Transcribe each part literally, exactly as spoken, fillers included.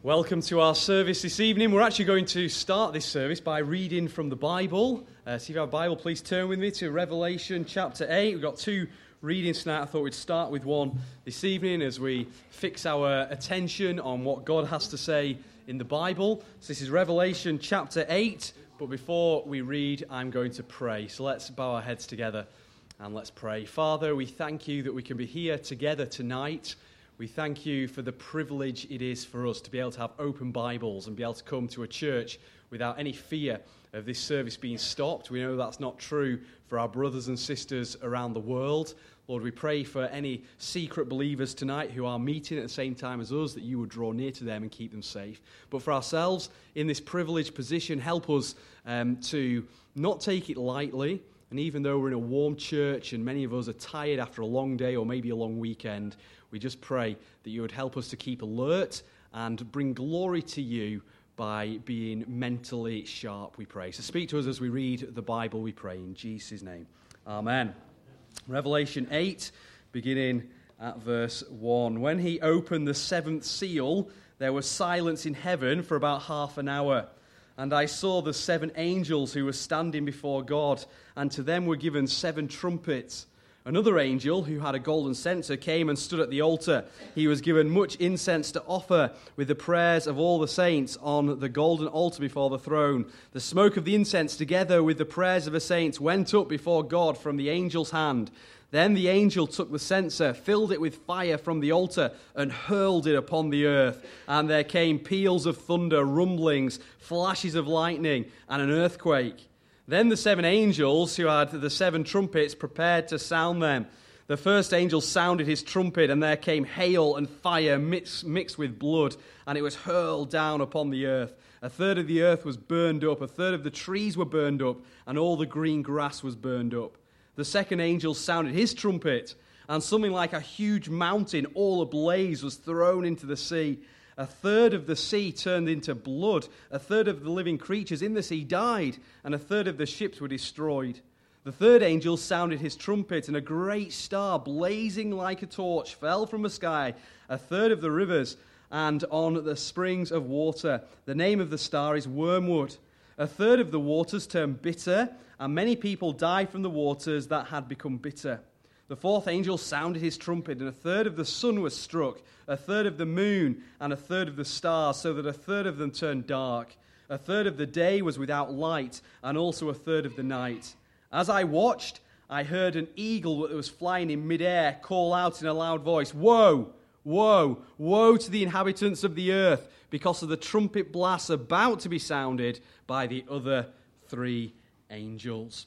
Welcome to our service this evening. We're actually going to start this service by reading from the Bible. Uh, so if you have a Bible, please turn with me to Revelation chapter eight. We've got two readings tonight. I thought we'd start with one this evening as we fix our attention on what God has to say in the Bible. So this is Revelation chapter eight. But before we read, I'm going to pray. So let's bow our heads together and let's pray. Father, we thank you that we can be here together tonight. We thank you for the privilege it is for us to be able to have open Bibles and be able to come to a church without any fear of this service being stopped. We know that's not true for our brothers and sisters around the world. Lord, we pray for any secret believers tonight who are meeting at the same time as us, that you would draw near to them and keep them safe. But for ourselves, in this privileged position, help us um, to not take it lightly. And even though we're in a warm church and many of us are tired after a long day or maybe a long weekend, we just pray that you would help us to keep alert and bring glory to you by being mentally sharp, we pray. So speak to us as we read the Bible, we pray, in Jesus' name. Amen. Revelation eight, beginning at verse one. When he opened the seventh seal, there was silence in heaven for about half an hour. And I saw the seven angels who were standing before God, and to them were given seven trumpets. Another angel, who had a golden censer, came and stood at the altar. He was given much incense to offer with the prayers of all the saints on the golden altar before the throne. The smoke of the incense, together with the prayers of the saints, went up before God from the angel's hand. Then the angel took the censer, filled it with fire from the altar, and hurled it upon the earth. And there came peals of thunder, rumblings, flashes of lightning, and an earthquake. Then the seven angels who had the seven trumpets prepared to sound them. The first angel sounded his trumpet, and there came hail and fire mixed, mixed with blood, and it was hurled down upon the earth. A third of the earth was burned up, a third of the trees were burned up, and all the green grass was burned up. The second angel sounded his trumpet, and something like a huge mountain, all ablaze, was thrown into the sea. A third of the sea turned into blood. A third of the living creatures in the sea died, and a third of the ships were destroyed. The third angel sounded his trumpet, and a great star, blazing like a torch, fell from the sky. A third of the rivers and on the springs of water. The name of the star is Wormwood. A third of the waters turned bitter, and many people died from the waters that had become bitter. The fourth angel sounded his trumpet, and a third of the sun was struck, a third of the moon, and a third of the stars, so that a third of them turned dark. A third of the day was without light, and also a third of the night. As I watched, I heard an eagle that was flying in midair call out in a loud voice, "Woe! Woe! Woe to the inhabitants of the earth, because of the trumpet blasts about to be sounded by the other three angels."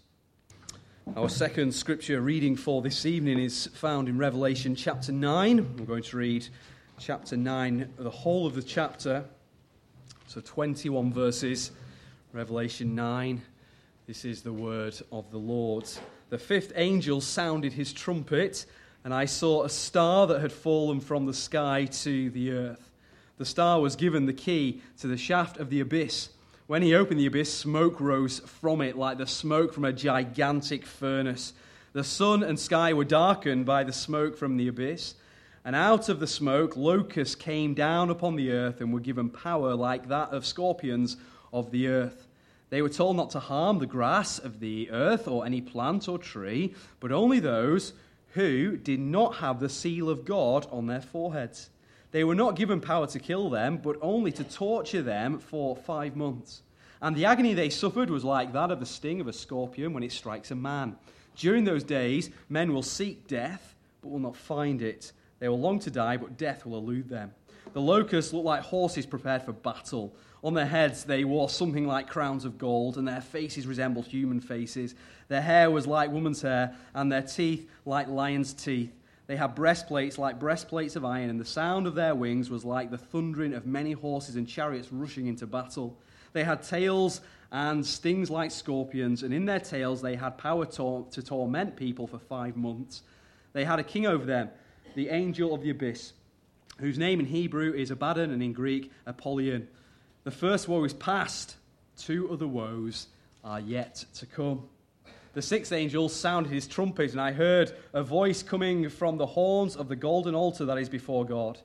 Our second scripture reading for this evening is found in Revelation chapter nine. We're going to read chapter nine, the whole of the chapter, so twenty-one verses, Revelation nine. This is the word of the Lord. The fifth angel sounded his trumpet, and I saw a star that had fallen from the sky to the earth. The star was given the key to the shaft of the abyss. When he opened the abyss, smoke rose from it like the smoke from a gigantic furnace. The sun and sky were darkened by the smoke from the abyss. And out of the smoke, locusts came down upon the earth and were given power like that of scorpions of the earth. They were told not to harm the grass of the earth or any plant or tree, but only those who did not have the seal of God on their foreheads. They were not given power to kill them, but only to torture them for five months. And the agony they suffered was like that of the sting of a scorpion when it strikes a man. During those days, men will seek death, but will not find it. They will long to die, but death will elude them. The locusts looked like horses prepared for battle. On their heads they wore something like crowns of gold, and their faces resembled human faces. Their hair was like woman's hair, and their teeth like lions' teeth. They had breastplates like breastplates of iron, and the sound of their wings was like the thundering of many horses and chariots rushing into battle. They had tails and stings like scorpions, and in their tails they had power to, to torment people for five months. They had a king over them, the angel of the abyss, whose name in Hebrew is Abaddon and in Greek Apollyon. The first woe is past, two other woes are yet to come. The sixth angel sounded his trumpet, and I heard a voice coming from the horns of the golden altar that is before God.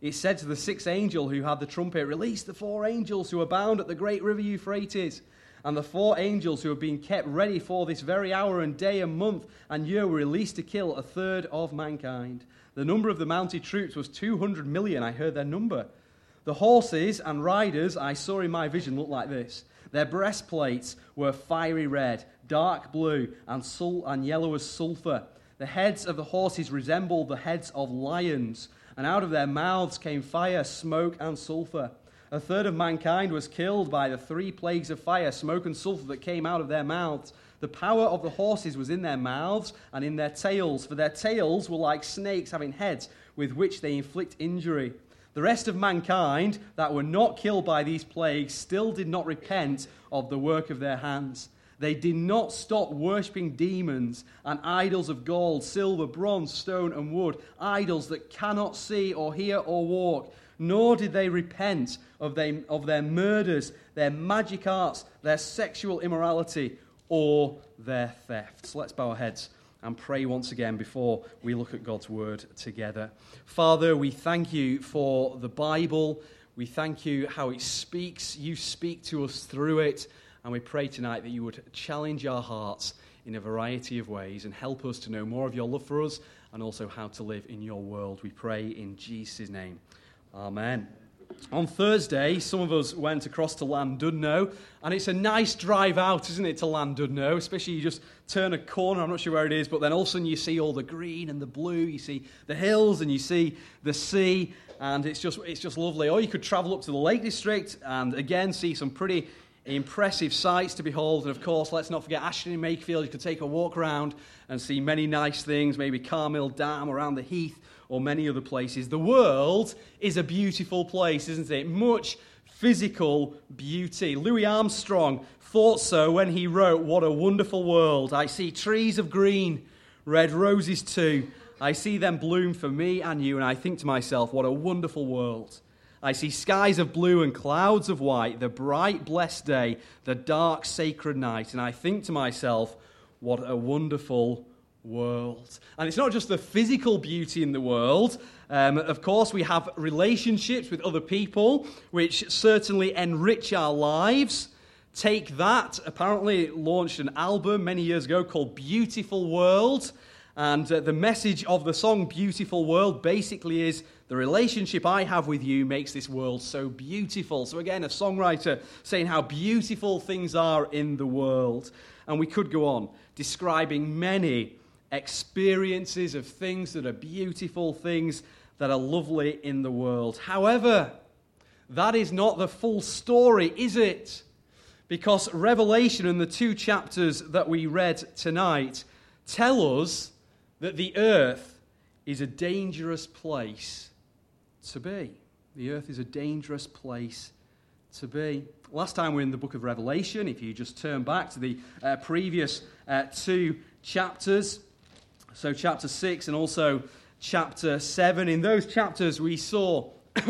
it said to the sixth angel who had the trumpet, "Release the four angels who are bound at the great river Euphrates." And the four angels who have been kept ready for this very hour and day and month and year were released to kill a third of mankind. The number of the mounted troops was two hundred million. I heard their number. The horses and riders I saw in my vision looked like this. Their breastplates were fiery red, dark blue, and, sul- and yellow as sulfur. The heads of the horses resembled the heads of lions, and out of their mouths came fire, smoke, and sulfur. A third of mankind was killed by the three plagues of fire, smoke, and sulfur that came out of their mouths. The power of the horses was in their mouths and in their tails, for their tails were like snakes having heads with which they inflict injury. The rest of mankind that were not killed by these plagues still did not repent of the work of their hands. They did not stop worshipping demons and idols of gold, silver, bronze, stone, and wood, idols that cannot see or hear or walk. Nor did they repent of, they, of their murders, their magic arts, their sexual immorality, or their thefts. Let's bow our heads and pray once again before we look at God's word together. Father, we thank you for the Bible. We thank you how it speaks. You speak to us through it. And we pray tonight that you would challenge our hearts in a variety of ways and help us to know more of your love for us and also how to live in your world. We pray in Jesus' name. Amen. On Thursday, some of us went across to Llandudno, and it's a nice drive out, isn't it, to Llandudno, especially you just turn a corner, I'm not sure where it is, but then all of a sudden you see all the green and the blue, you see the hills and you see the sea, and it's just it's just lovely. Or you could travel up to the Lake District and again see some pretty impressive sights to behold, and of course, let's not forget Ashton in Makefield. You could take a walk around and see many nice things, maybe Carmill Dam around the Heath, or many other places. The world is a beautiful place, isn't it? Much physical beauty. Louis Armstrong thought so when he wrote, "What a wonderful world. I see trees of green, red roses too. I see them bloom for me and you, and I think to myself, what a wonderful world. I see skies of blue and clouds of white, the bright, blessed day, the dark, sacred night, and I think to myself, what a wonderful world." And it's not just the physical beauty in the world. Um, of course, we have relationships with other people, which certainly enrich our lives. Take That apparently launched an album many years ago called Beautiful World. And uh, the message of the song Beautiful World basically is, the relationship I have with you makes this world so beautiful. So again, a songwriter saying how beautiful things are in the world. And we could go on describing many experiences of things that are beautiful, things that are lovely in the world. However, that is not the full story, is it? Because Revelation and the two chapters that we read tonight tell us that the earth is a dangerous place to be. The earth is a dangerous place to be. Last time we were in the book of Revelation, if you just turn back to the uh, previous uh, two chapters, so chapter six and also chapter seven. In those chapters we saw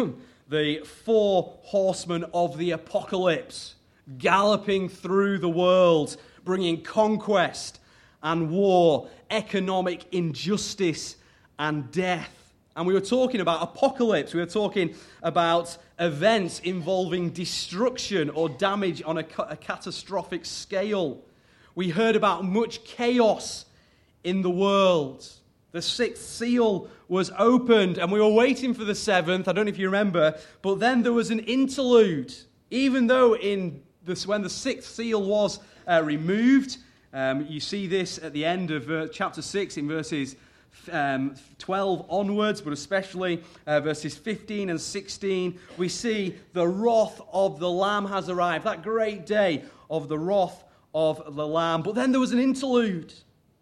the four horsemen of the apocalypse galloping through the world, bringing conquest and war, economic injustice and death. And we were talking about apocalypse. We were talking about events involving destruction or damage on a, a catastrophic scale. We heard about much chaos in the world. The sixth seal was opened, and we were waiting for the seventh. I don't know if you remember, but then there was an interlude. Even though in this, when the sixth seal was uh, removed, um, you see this at the end of uh, chapter six in verses um, twelve onwards, but especially uh, verses fifteen and sixteen, we see the wrath of the Lamb has arrived, that great day of the wrath of the Lamb. But then there was an interlude.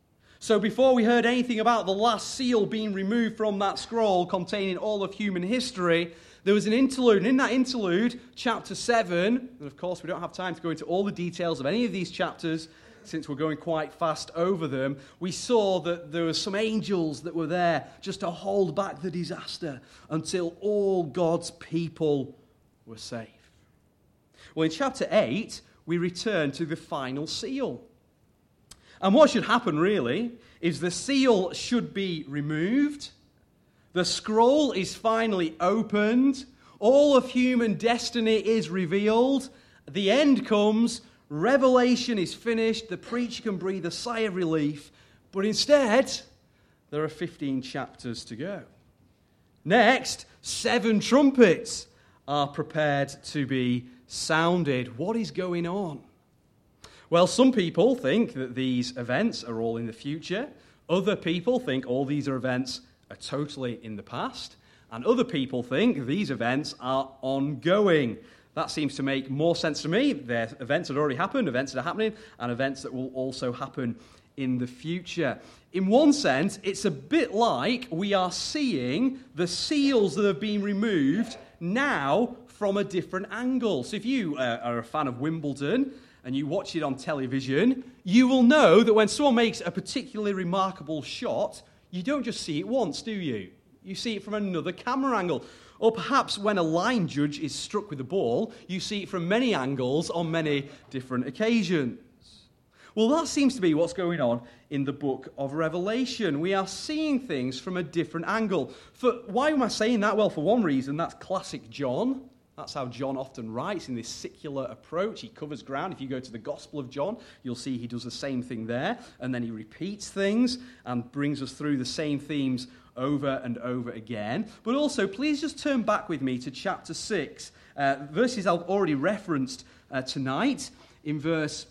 So before we heard anything about the last seal being removed from that scroll containing all of human history, there was an interlude. And in that interlude, chapter seven, and of course we don't have time to go into all the details of any of these chapters since we're going quite fast over them, we saw that there were some angels that were there just to hold back the disaster until all God's people were safe. Well, in chapter eight, we return to the final seal. And what should happen, really, is the seal should be removed, The scroll is finally opened. All of human destiny is revealed. The end comes. Revelation is finished. The preacher can breathe a sigh of relief. But instead, there are fifteen chapters to go. Next, seven trumpets are prepared to be sounded. What is going on? Well, some people think that these events are all in the future. Other people think all these are events are totally in the past. And other people think these events are ongoing. That seems to make more sense to me. They're events that already happened, events that are happening, and events that will also happen in the future. In one sense, it's a bit like we are seeing the seals that have been removed now from a different angle. So if you uh, are a fan of Wimbledon and you watch it on television, you will know that when someone makes a particularly remarkable shot, you don't just see it once, do you? You see it from another camera angle. Or perhaps when a line judge is struck with a ball, you see it from many angles on many different occasions. Well, that seems to be what's going on in the book of Revelation. We are seeing things from a different angle. For, why am I saying that? Well, for one reason, that's classic John. That's how John often writes, in this secular approach. He covers ground. If you go to the Gospel of John, you'll see he does the same thing there. And then he repeats things and brings us through the same themes over and over again. But also, please just turn back with me to chapter six. Uh, verses I've already referenced uh, tonight. In verse,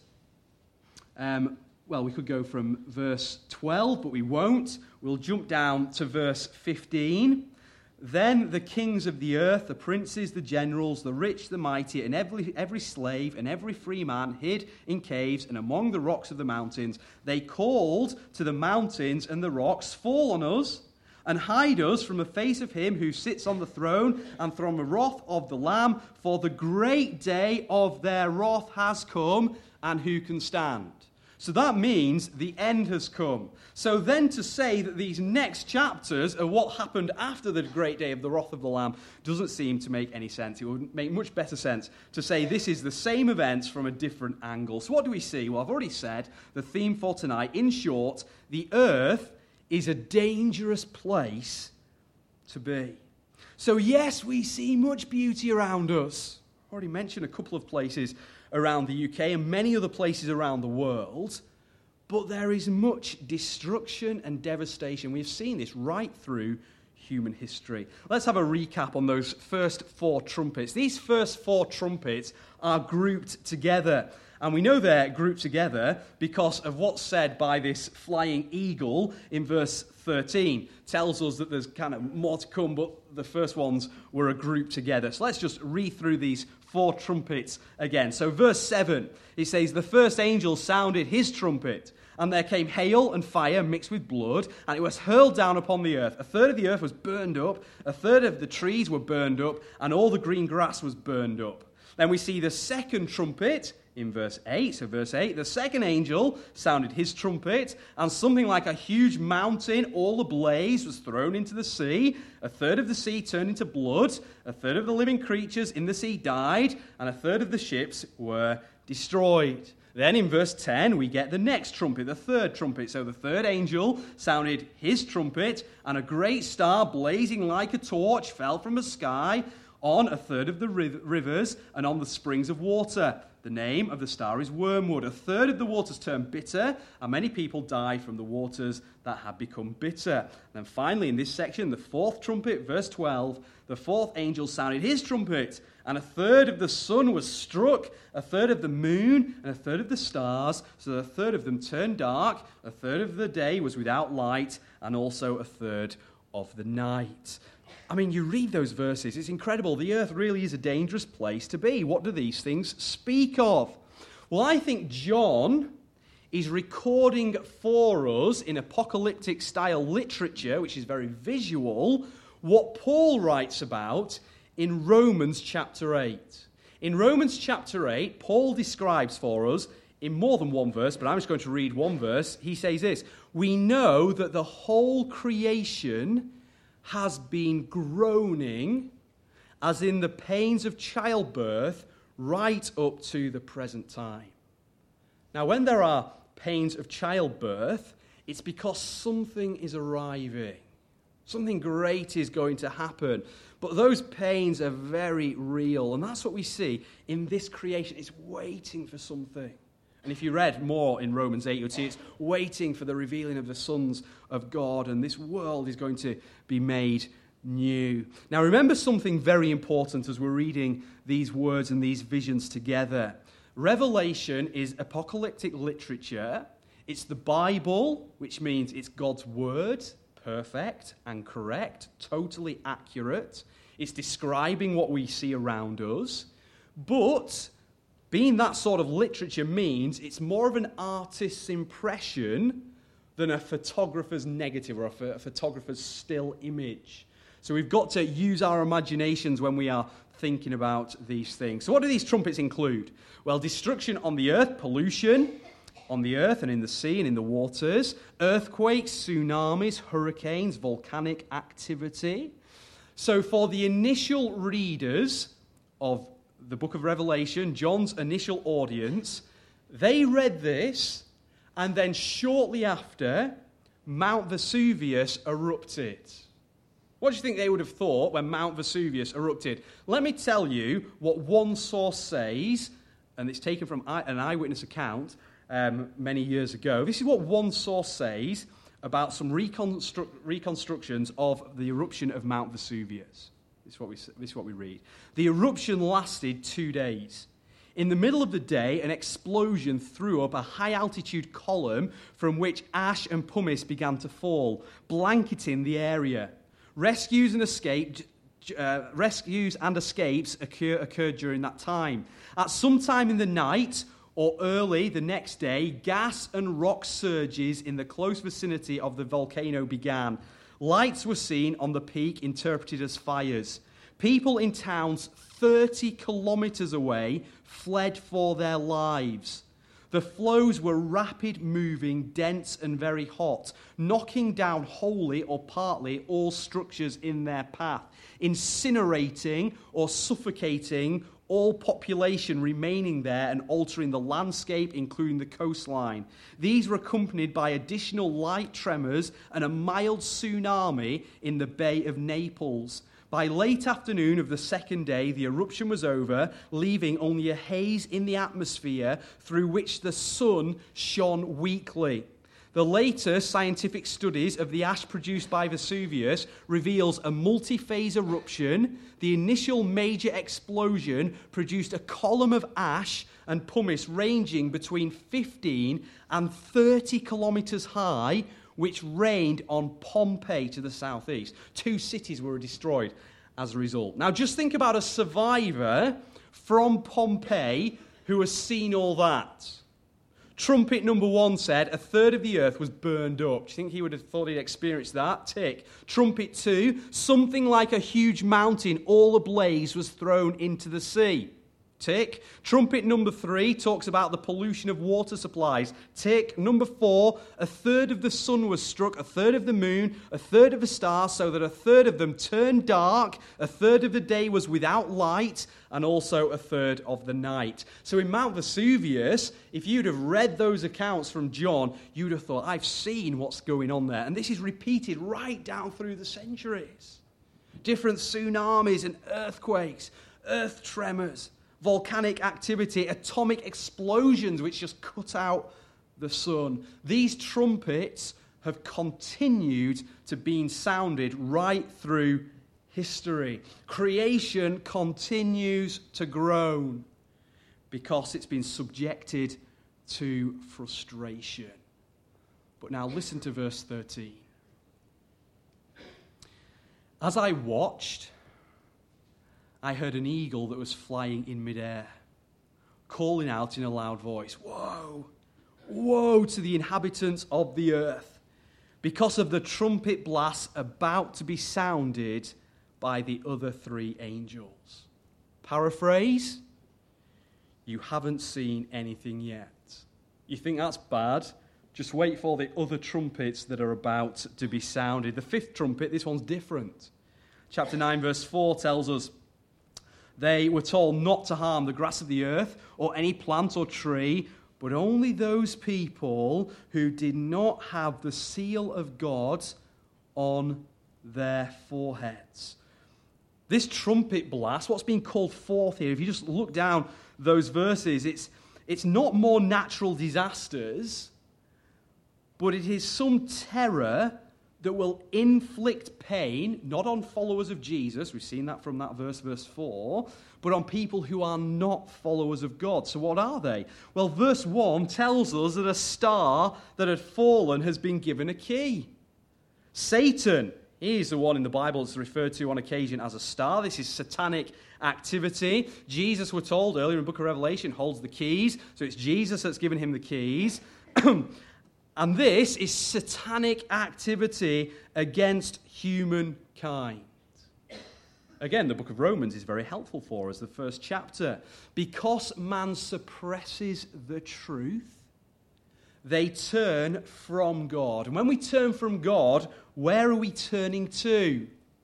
um, well, we could go from verse twelve, but we won't. We'll jump down to verse fifteen. Then the kings of the earth, the princes, the generals, the rich, the mighty, and every, every slave and every free man hid in caves and among the rocks of the mountains. They called to the mountains and the rocks, "Fall on us and hide us from the face of him who sits on the throne and from the wrath of the Lamb, for the great day of their wrath has come, and who can stand?" So that means the end has come. So then to say that these next chapters are what happened after the great day of the wrath of the Lamb doesn't seem to make any sense. It would make much better sense to say this is the same events from a different angle. So what do we see? Well, I've already said the theme for tonight. In short, the earth is a dangerous place to be. So yes, we see much beauty around us. I already mentioned a couple of places around the U K and many other places around the world, but there is much destruction and devastation. We've seen this right through human history. Let's have a recap on those first four trumpets. These first four trumpets are grouped together, and we know they're grouped together because of what's said by this flying eagle in verse thirteen. Tells us that there's kind of more to come, but the first ones were a group together. So let's just read through these four trumpets again. So verse seven, it says, "The first angel sounded his trumpet, and there came hail and fire mixed with blood, and it was hurled down upon the earth. A third of the earth was burned up, a third of the trees were burned up, and all the green grass was burned up." Then we see the second trumpet in verse eight. So verse eight, "The second angel sounded his trumpet, and something like a huge mountain, all ablaze, was thrown into the sea. A third of the sea turned into blood, a third of the living creatures in the sea died, and a third of the ships were destroyed." Then in verse ten, we get the next trumpet, the third trumpet. So the third angel sounded his trumpet, and a great star blazing like a torch fell from the sky on a third of the rivers and on the springs of water. The name of the star is Wormwood. A third of the waters turned bitter, and many people died from the waters that had become bitter. And then finally, in this section, the fourth trumpet, verse twelve, the fourth angel sounded his trumpet, and a third of the sun was struck, a third of the moon, and a third of the stars, so that a third of them turned dark, a third of the day was without light, and also a third of the night. I mean, you read those verses, it's incredible. The earth really is a dangerous place to be. What do these things speak of? Well, I think John is recording for us in apocalyptic style literature, which is very visual, what Paul writes about in Romans chapter eight. In Romans chapter eight, Paul describes for us, in more than one verse, but I'm just going to read one verse, he says this: "We know that the whole creation has been groaning as in the pains of childbirth right up to the present time." Now, when there are pains of childbirth, it's because something is arriving. Something great is going to happen. But those pains are very real. And that's what we see in this creation. It's waiting for something. And if you read more in Romans eight, you'd see it's waiting for the revealing of the sons of God. And this world is going to be made new. Now remember something very important as we're reading these words and these visions together. Revelation is apocalyptic literature. It's the Bible, which means it's God's word, perfect and correct, totally accurate. It's describing what we see around us. But being that sort of literature means it's more of an artist's impression than a photographer's negative or a photographer's still image. So we've got to use our imaginations when we are thinking about these things. So what do these trumpets include? Well, destruction on the earth, pollution on the earth and in the sea and in the waters, earthquakes, tsunamis, hurricanes, volcanic activity. So for the initial readers of the book of Revelation, John's initial audience, they read this, and then shortly after, Mount Vesuvius erupted. What do you think they would have thought when Mount Vesuvius erupted? Let me tell you what one source says, and it's taken from an eyewitness account um, many years ago. This is what one source says about some reconstru- reconstructions of the eruption of Mount Vesuvius. This is what we, this is what we read. The eruption lasted two days. In the middle of the day, an explosion threw up a high-altitude column from which ash and pumice began to fall, blanketing the area. Rescues and escape, uh, rescues and escapes occur, occurred during that time. At some time in the night or early the next day, gas and rock surges in the close vicinity of the volcano began. Lights were seen on the peak, interpreted as fires. People in towns thirty kilometers away fled for their lives. The flows were rapid moving, dense and very hot, knocking down wholly or partly all structures in their path, incinerating or suffocating all population remaining there and altering the landscape, including the coastline. These were accompanied by additional light tremors and a mild tsunami in the Bay of Naples. By late afternoon of the second day, the eruption was over, leaving only a haze in the atmosphere through which the sun shone weakly. The later scientific studies of the ash produced by Vesuvius reveals a multi-phase eruption. The initial major explosion produced a column of ash and pumice ranging between fifteen and thirty kilometers high, which rained on Pompeii to the southeast. Two cities were destroyed as a result. Now just think about a survivor from Pompeii who has seen all that. Trumpet number one said a third of the earth was burned up. Do you think he would have thought he'd experienced that? Tick. Trumpet two, something like a huge mountain all ablaze was thrown into the sea. Tick. Trumpet number three talks about the pollution of water supplies. Tick. Number four, a third of the sun was struck, a third of the moon, a third of the stars, so that a third of them turned dark, a third of the day was without light, and also a third of the night. So in Mount Vesuvius, if you'd have read those accounts from John, you'd have thought, I've seen what's going on there. And this is repeated right down through the centuries. Different tsunamis and earthquakes, earth tremors, volcanic activity, atomic explosions which just cut out the sun. These trumpets have continued to be sounded right through history. Creation continues to groan because it's been subjected to frustration. But now listen to verse thirteen. As I watched, I heard an eagle that was flying in midair, calling out in a loud voice, "Woe, woe to the inhabitants of the earth, because of the trumpet blasts about to be sounded by the other three angels." Paraphrase, you haven't seen anything yet. You think that's bad? Just wait for the other trumpets that are about to be sounded. The fifth trumpet, this one's different. Chapter nine, verse four tells us, they were told not to harm the grass of the earth or any plant or tree, but only those people who did not have the seal of God on their foreheads. This trumpet blast, what's being called forth here, if you just look down those verses, it's, it's not more natural disasters, but it is some terror that will inflict pain, not on followers of Jesus, we've seen that from that verse, verse four, but on people who are not followers of God. So what are they? Well, verse one tells us that a star that had fallen has been given a key. Satan, he is the one in the Bible that's referred to on occasion as a star. This is satanic activity. Jesus, we're told earlier in the book of Revelation, holds the keys. So it's Jesus that's given him the keys. And this is satanic activity against humankind. Again, the book of Romans is very helpful for us, the first chapter. Because man suppresses the truth, they turn from God. And when we turn from God, where are we turning to?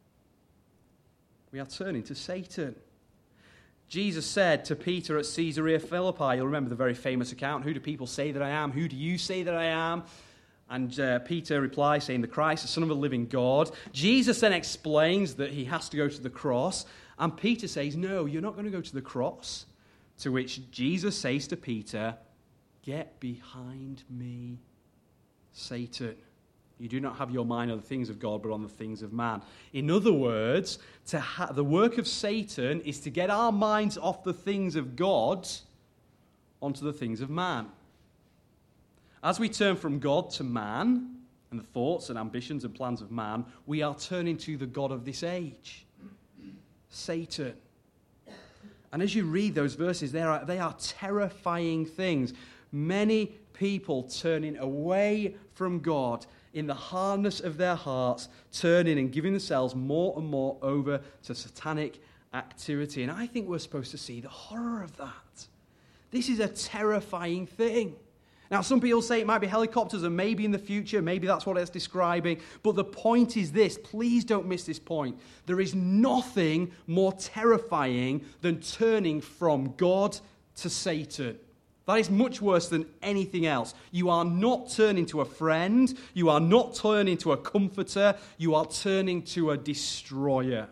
We are turning to Satan. Jesus said to Peter at Caesarea Philippi, you'll remember the very famous account, who do people say that I am? Who do you say that I am? And uh, Peter replies, saying, the Christ, the Son of the living God. Jesus then explains that he has to go to the cross. And Peter says, no, you're not going to go to the cross. To which Jesus says to Peter, get behind me, Satan. You do not have your mind on the things of God, but on the things of man. In other words, to ha- the work of Satan is to get our minds off the things of God onto the things of man. As we turn from God to man and the thoughts and ambitions and plans of man, we are turning to the God of this age, Satan. And as you read those verses, they are, they are terrifying things. Many people turning away from God in the hardness of their hearts, turning and giving themselves more and more over to satanic activity. And I think we're supposed to see the horror of that. This is a terrifying thing. Now, some people say it might be helicopters, and maybe in the future, maybe that's what it's describing. But the point is this, please don't miss this point. There is nothing more terrifying than turning from God to Satan. That is much worse than anything else. You are not turning to a friend. You are not turning to a comforter. You are turning to a destroyer.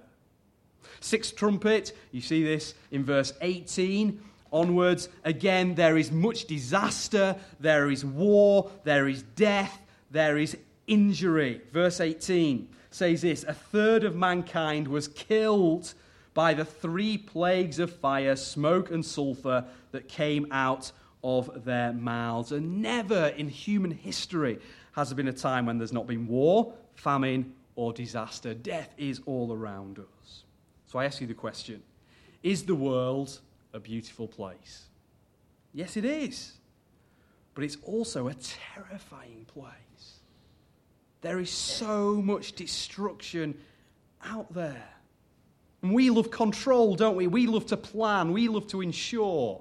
Sixth trumpet, you see this in verse eighteen. Onwards, again, there is much disaster, there is war, there is death, there is injury. Verse eighteen says this, a third of mankind was killed by the three plagues of fire, smoke and sulfur that came out of their mouths. And never in human history has there been a time when there's not been war, famine, or disaster. Death is all around us. So I ask you the question, is the world a beautiful place? Yes, it is. But it's also a terrifying place. There is so much destruction out there. And we love control, don't we? We love to plan. We love to ensure.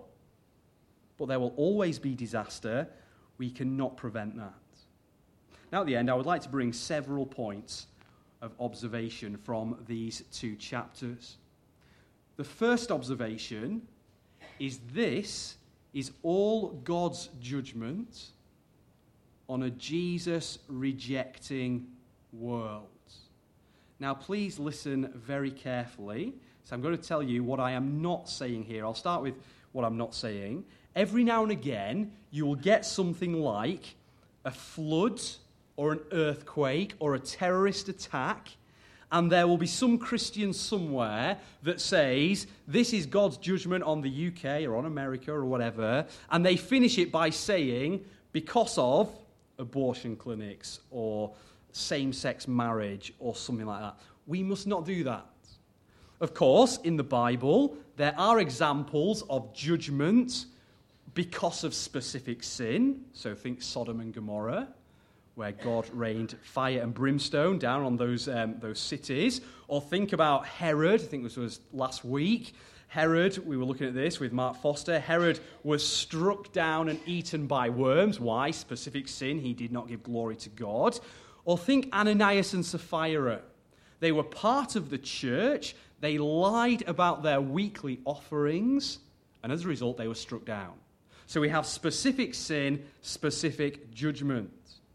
But there will always be disaster. We cannot prevent that. Now, at the end, I would like to bring several points of observation from these two chapters. The first observation is this is all God's judgment on a Jesus-rejecting world. Now, please listen very carefully. So I'm going to tell you what I am not saying here. I'll start with what I'm not saying. Every now and again, you will get something like a flood or an earthquake or a terrorist attack, and there will be some Christian somewhere that says, this is God's judgment on the U K or on America or whatever, and they finish it by saying, because of abortion clinics or same-sex marriage or something like that. We must not do that. Of course, in the Bible, there are examples of judgment because of specific sin. So think Sodom and Gomorrah, where God rained fire and brimstone down on those, um, those cities. Or think about Herod. I think this was last week. Herod, we were looking at this with Mark Foster. Herod was struck down and eaten by worms. Why? Specific sin. He did not give glory to God. Or think Ananias and Sapphira. They were part of the church. They lied about their weekly offerings. And as a result, they were struck down. So we have specific sin, specific judgment.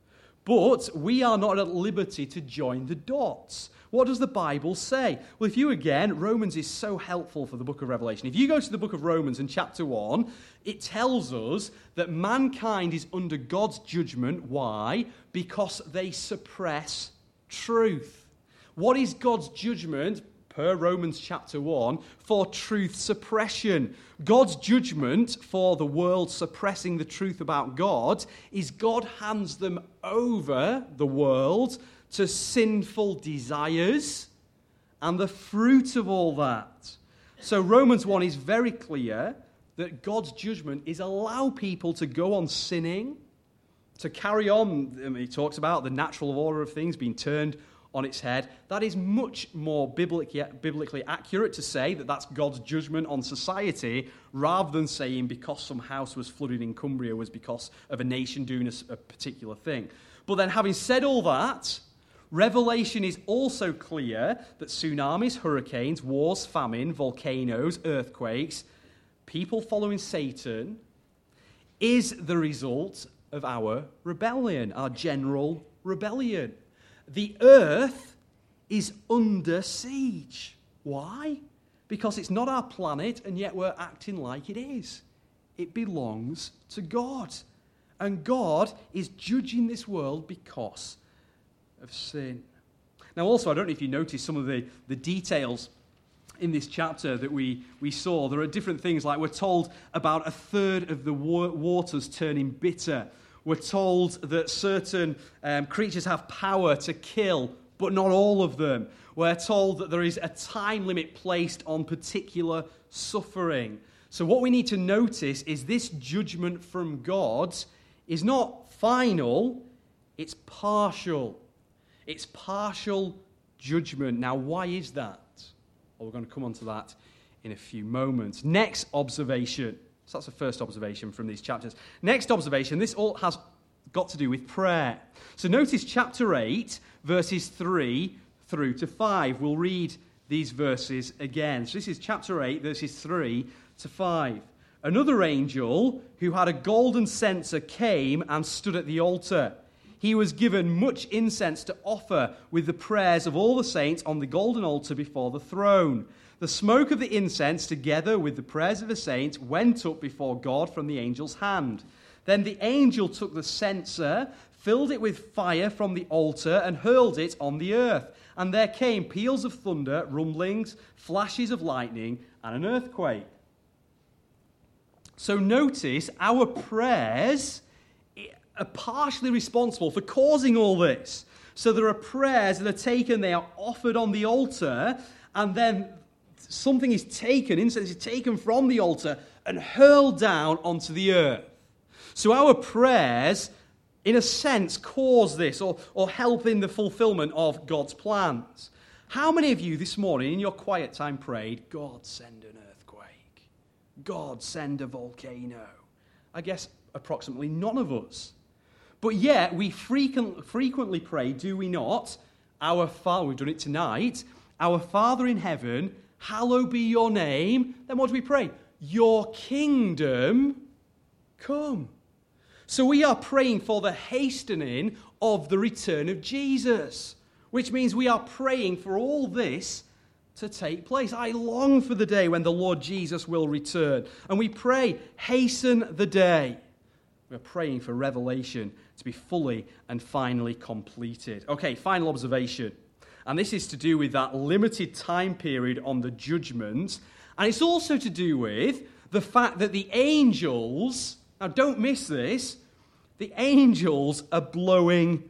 But we are not at liberty to join the dots. What does the Bible say? Well, if you, again, Romans is so helpful for the book of Revelation. If you go to the book of Romans in chapter one, it tells us that mankind is under God's judgment. Why? Because they suppress truth. What is God's judgment, per Romans chapter one, for truth suppression? God's judgment for the world suppressing the truth about God is God hands them over, the world, to sinful desires and the fruit of all that. So Romans one is very clear that God's judgment is allow people to go on sinning, to carry on. I mean, he talks about the natural order of things being turned on its head. That is much more biblically, biblically accurate to say that that's God's judgment on society, rather than saying because some house was flooded in Cumbria was because of a nation doing a, a particular thing. But then, having said all that, Revelation is also clear that tsunamis, hurricanes, wars, famine, volcanoes, earthquakes, people following Satan, is the result of our rebellion, our general rebellion. The earth is under siege. Why? Because it's not our planet, and yet we're acting like it is. It belongs to God. And God is judging this world because of sin. Now also, I don't know if you noticed some of the, the details in this chapter that we, we saw. There are different things, like we're told about a third of the wa- waters turning bitter. We're told that certain um, creatures have power to kill, but not all of them. We're told that there is a time limit placed on particular suffering. So what we need to notice is this judgment from God is not final, it's partial. It's partial judgment. Now, why is that? Well, we're going to come on to that in a few moments. Next observation. So that's the first observation from these chapters. Next observation, this all has got to do with prayer. So notice chapter eight, verses three through to five. We'll read these verses again. So this is chapter eight, verses three to five. Another angel who had a golden censer came and stood at the altar. He was given much incense to offer with the prayers of all the saints on the golden altar before the throne. The smoke of the incense, together with the prayers of the saints, went up before God from the angel's hand. Then the angel took the censer, filled it with fire from the altar, and hurled it on the earth. And there came peals of thunder, rumblings, flashes of lightning, and an earthquake. So notice our prayers are partially responsible for causing all this. So there are prayers that are taken, they are offered on the altar, and then something is taken, incense is taken from the altar and hurled down onto the earth. So our prayers, in a sense, cause this or, or help in the fulfillment of God's plans. How many of you this morning in your quiet time prayed, God, send an earthquake? God, send a volcano? I guess approximately none of us. But yet, we frequent, frequently pray, do we not? Our Father, we've done it tonight, our Father in heaven, hallowed be your name. Then what do we pray? Your kingdom come. So we are praying for the hastening of the return of Jesus, which means we are praying for all this to take place. I long for the day when the Lord Jesus will return. And we pray, hasten the day. We're praying for Revelation to be fully and finally completed. Okay, final observation. And this is to do with that limited time period on the judgment. And it's also to do with the fact that the angels, now don't miss this, the angels are blowing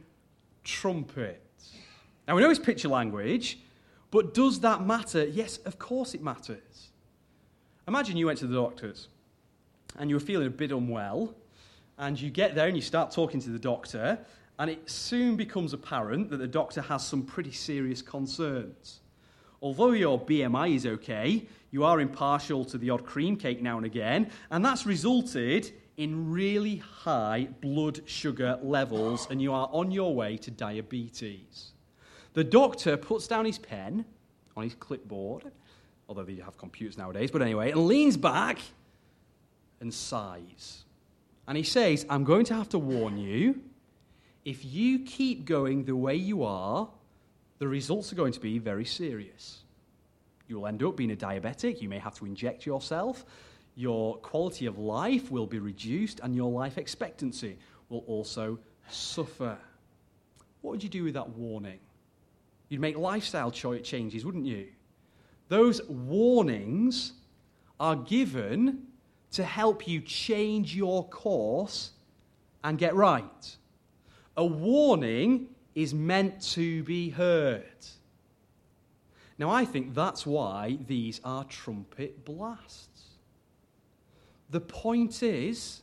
trumpets. Now we know it's picture language, but does that matter? Yes, of course it matters. Imagine you went to the doctors and you were feeling a bit unwell, and you get there and you start talking to the doctor, and it soon becomes apparent that the doctor has some pretty serious concerns. Although your B M I is okay, you are impartial to the odd cream cake now and again, and that's resulted in really high blood sugar levels, and you are on your way to diabetes. The doctor puts down his pen on his clipboard, although they have computers nowadays, but anyway, and leans back and sighs. And he says, I'm going to have to warn you, if you keep going the way you are, the results are going to be very serious. You'll end up being a diabetic. You may have to inject yourself. Your quality of life will be reduced, and your life expectancy will also suffer. What would you do with that warning? You'd make lifestyle changes, wouldn't you? Those warnings are given to help you change your course and get right. A warning is meant to be heard. Now, I think that's why these are trumpet blasts. The point is,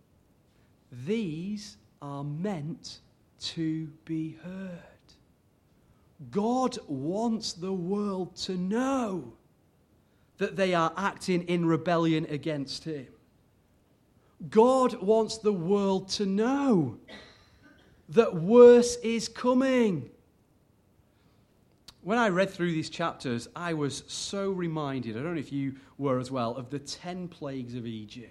these are meant to be heard. God wants the world to know that they are acting in rebellion against him. God wants the world to know that worse is coming. When I read through these chapters, I was so reminded, I don't know if you were as well, of the ten plagues of Egypt.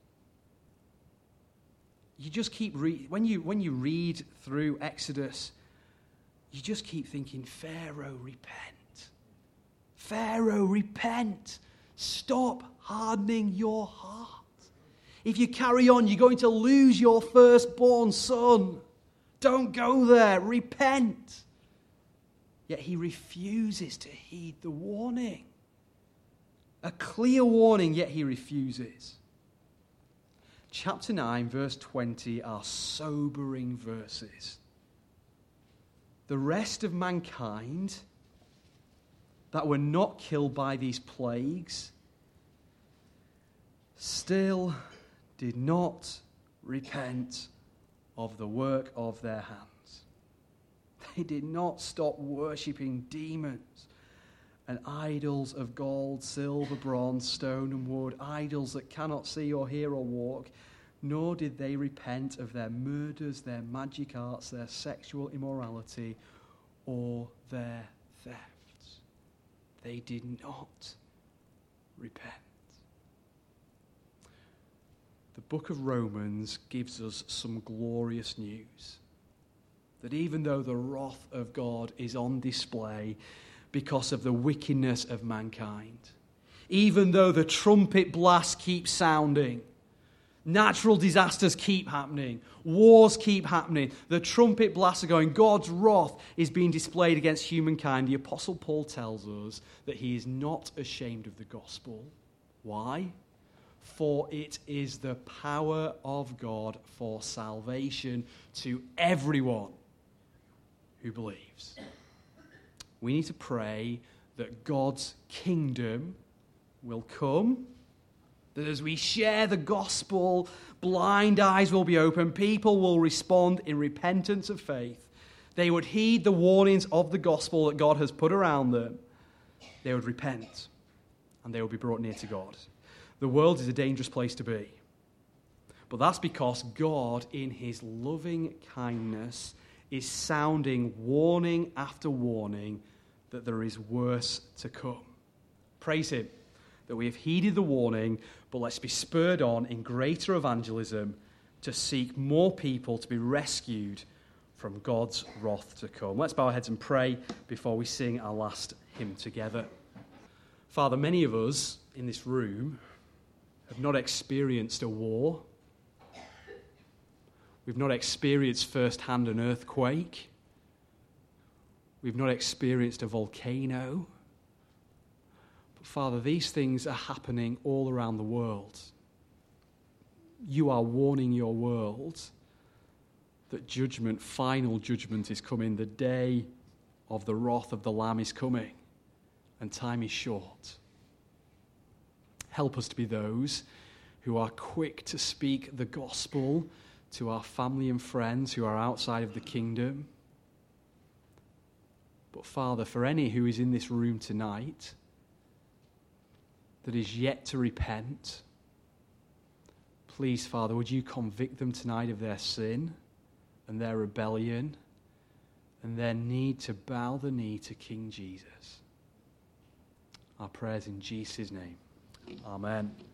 You just keep re- when you when you read through Exodus, you just keep thinking, Pharaoh, repent. Pharaoh, repent. Stop hardening your heart. If you carry on, you're going to lose your firstborn son. Don't go there. Repent. Yet he refuses to heed the warning. A clear warning, yet he refuses. Chapter nine, verse twenty are sobering verses. The rest of mankind that were not killed by these plagues still did not repent of the work of their hands. They did not stop worshipping demons and idols of gold, silver, bronze, stone, and wood, idols that cannot see or hear or walk, nor did they repent of their murders, their magic arts, their sexual immorality, or their thefts. They did not repent. The book of Romans gives us some glorious news. That even though the wrath of God is on display because of the wickedness of mankind, even though the trumpet blast keeps sounding, natural disasters keep happening, wars keep happening, the trumpet blasts are going, God's wrath is being displayed against humankind, the Apostle Paul tells us that he is not ashamed of the gospel. Why? For it is the power of God for salvation to everyone who believes. We need to pray that God's kingdom will come, that as we share the gospel, blind eyes will be opened, people will respond in repentance of faith. They would heed the warnings of the gospel that God has put around them. They would repent, and they would be brought near to God. The world is a dangerous place to be. But that's because God, in his loving kindness, is sounding warning after warning that there is worse to come. Praise him that we have heeded the warning, but let's be spurred on in greater evangelism to seek more people to be rescued from God's wrath to come. Let's bow our heads and pray before we sing our last hymn together. Father, many of us in this room have not experienced a war. We've not experienced firsthand an earthquake. We've not experienced a volcano. But Father, these things are happening all around the world. You are warning your world that judgment, final judgment is coming. The day of the wrath of the Lamb is coming, and time is short. Help us to be those who are quick to speak the gospel to our family and friends who are outside of the kingdom. But Father, for any who is in this room tonight that is yet to repent, please, Father, would you convict them tonight of their sin and their rebellion and their need to bow the knee to King Jesus. Our prayers in Jesus' name. Amen.